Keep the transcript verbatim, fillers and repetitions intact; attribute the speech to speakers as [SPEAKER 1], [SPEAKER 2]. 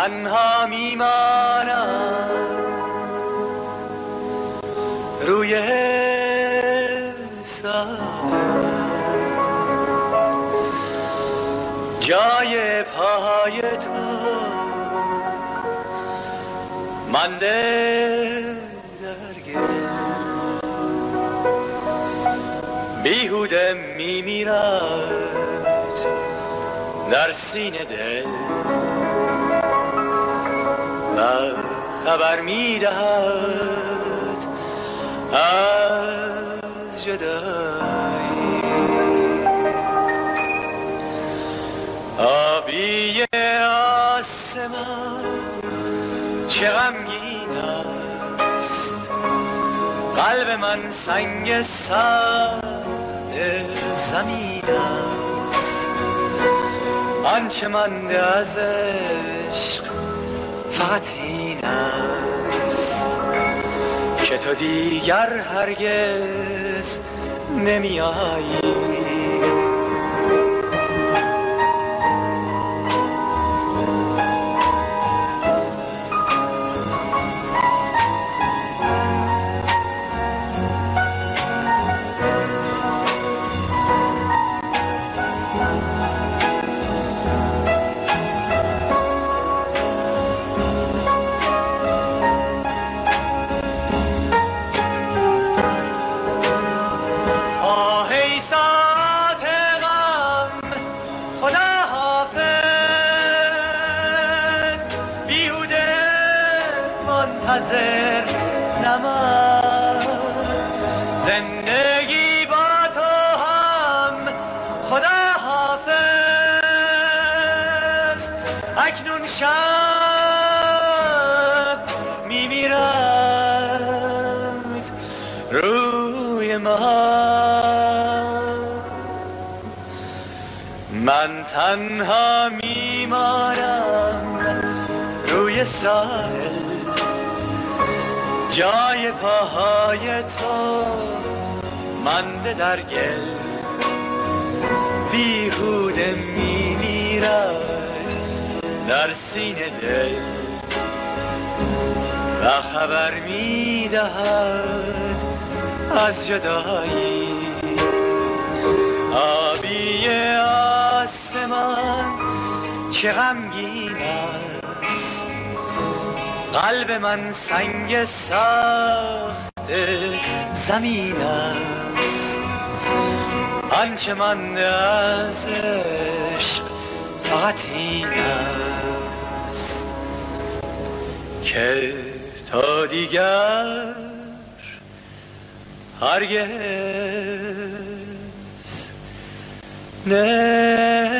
[SPEAKER 1] تنها میمانم روی ساحل، جای پای تو مانده در گل، بیهوده میمیرد در سینه دل و خبر میدهد از جدایی. آبی آسمان چه غمگین است، قلب من سنگ ساده زمین است. آنچه مانده از عشق فقط این است که تو دیگر هرگز نمی آیی. منتظر نمان زندگی با تو هم، خدا حافظ. اکنون شب میمیرد روی ما، من تنها میمانم روی ساحل، جای پاهای تو مانده در گل، بیهوده میمیرد در سینه دل و خبر میدهد از جدایی. آبی آسمان چه غمگین است، قلب من سنگ ساخته زمین است. آنچه مانده از عشق فقط این است که تا دیگر هرگز نه